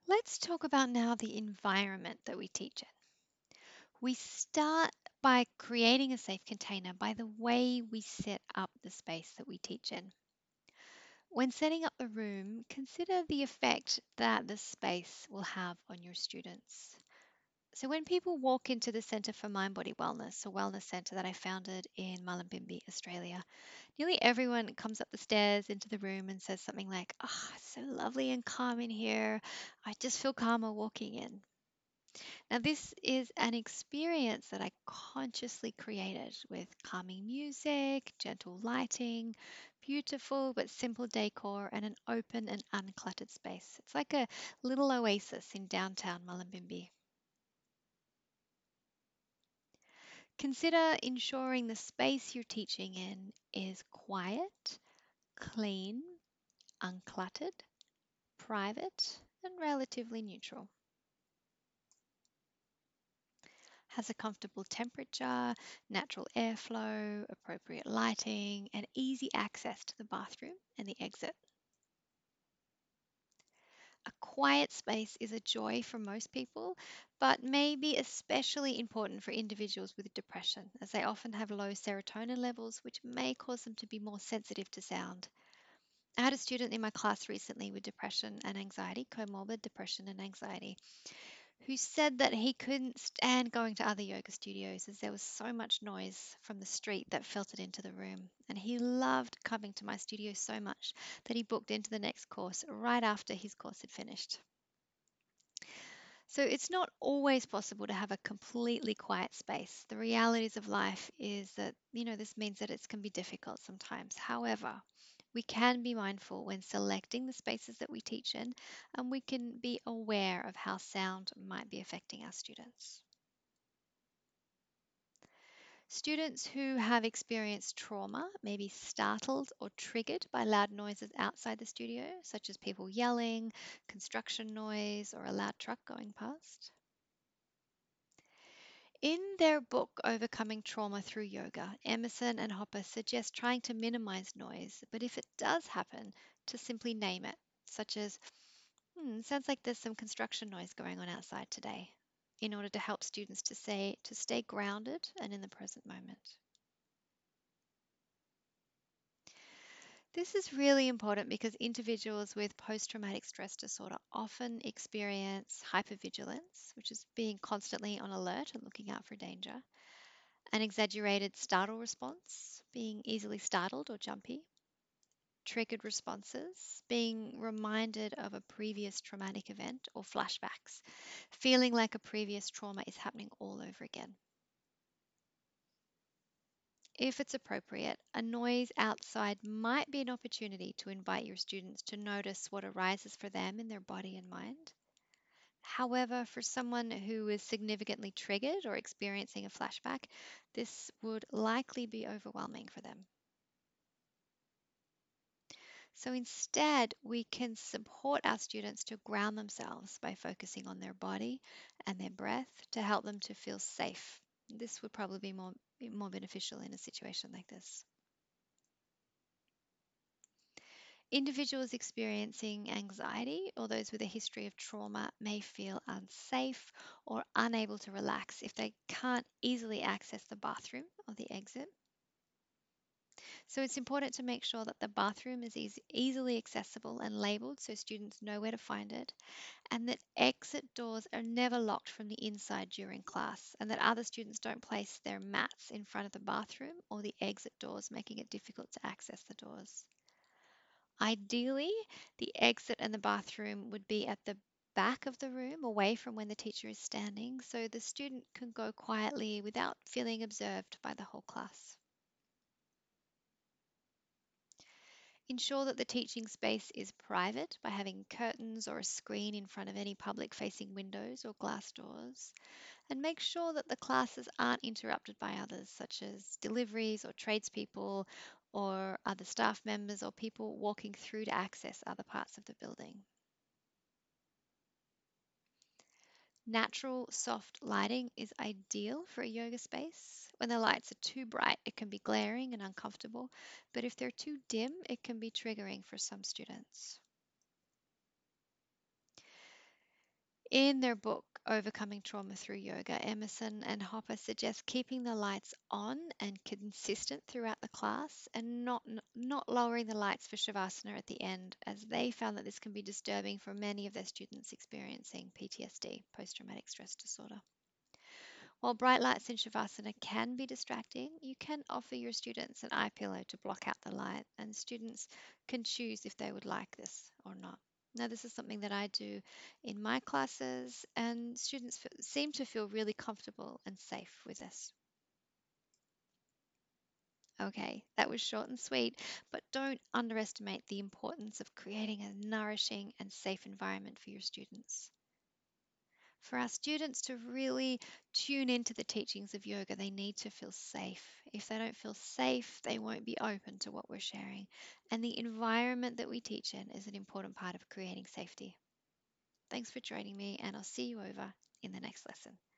Let's talk about now the environment that we teach in. We start by creating a safe container by the way we set up the space that we teach in. When setting up the room, consider the effect that the space will have on your students. So, when people walk into the Centre for Mind Body Wellness, a wellness centre that I founded in Mullumbimby, Australia, nearly everyone comes up the stairs into the room and says something like, "Oh, it's so lovely and calm in here. I just feel calmer walking in." Now, this is an experience that I consciously created with calming music, gentle lighting, beautiful but simple decor, and an open and uncluttered space. It's like a little oasis in downtown Mullumbimby. Consider ensuring the space you're teaching in is quiet, clean, uncluttered, private, and relatively neutral. Has a comfortable temperature, natural airflow, appropriate lighting, and easy access to the bathroom and the exit. A quiet space is a joy for most people, but may be especially important for individuals with depression, as they often have low serotonin levels, which may cause them to be more sensitive to sound. I had a student in my class recently with depression and anxiety, comorbid depression and anxiety, who said that he couldn't stand going to other yoga studios as there was so much noise from the street that filtered into the room. And he loved coming to my studio so much that he booked into the next course right after his course had finished. So it's not always possible to have a completely quiet space. The realities of life is that, this means that it can be difficult sometimes. However, we can be mindful when selecting the spaces that we teach in, and we can be aware of how sound might be affecting our students. Students who have experienced trauma may be startled or triggered by loud noises outside the studio, such as people yelling, construction noise, or a loud truck going past. In their book, Overcoming Trauma Through Yoga, Emerson and Hopper suggest trying to minimize noise, but if it does happen, to simply name it, such as, sounds like there's some construction noise going on outside today, in order to help students to stay grounded and in the present moment. This is really important because individuals with post traumatic stress disorder often experience hypervigilance, which is being constantly on alert and looking out for danger, an exaggerated startle response, being easily startled or jumpy, triggered responses, being reminded of a previous traumatic event or flashbacks, feeling like a previous trauma is happening all over again. If it's appropriate, a noise outside might be an opportunity to invite your students to notice what arises for them in their body and mind. However, for someone who is significantly triggered or experiencing a flashback, this would likely be overwhelming for them. So instead, we can support our students to ground themselves by focusing on their body and their breath to help them to feel safe. This would probably be more beneficial in a situation like this. Individuals experiencing anxiety or those with a history of trauma may feel unsafe or unable to relax if they can't easily access the bathroom or the exit. So it's important to make sure that the bathroom is easily accessible and labeled so students know where to find it, and that exit doors are never locked from the inside during class, and that other students don't place their mats in front of the bathroom or the exit doors, making it difficult to access the doors. Ideally, the exit and the bathroom would be at the back of the room, away from when the teacher is standing, so the student can go quietly without feeling observed by the whole class. Ensure that the teaching space is private by having curtains or a screen in front of any public facing windows or glass doors. And make sure that the classes aren't interrupted by others, such as deliveries or tradespeople or other staff members or people walking through to access other parts of the building. Natural, soft lighting is ideal for a yoga space. When the lights are too bright, it can be glaring and uncomfortable, but if they're too dim, it can be triggering for some students. In their book, Overcoming Trauma Through Yoga, Emerson and Hopper suggest keeping the lights on and consistent throughout the class and not lowering the lights for Shavasana at the end, as they found that this can be disturbing for many of their students experiencing PTSD, post traumatic stress disorder. While bright lights in Shavasana can be distracting, you can offer your students an eye pillow to block out the light, and students can choose if they would like this or not. Now, this is something that I do in my classes, and students seem to feel really comfortable and safe with this. Okay, that was short and sweet, but don't underestimate the importance of creating a nourishing and safe environment for your students. For our students to really tune into the teachings of yoga, they need to feel safe. If they don't feel safe, they won't be open to what we're sharing. And the environment that we teach in is an important part of creating safety. Thanks for joining me, and I'll see you over in the next lesson.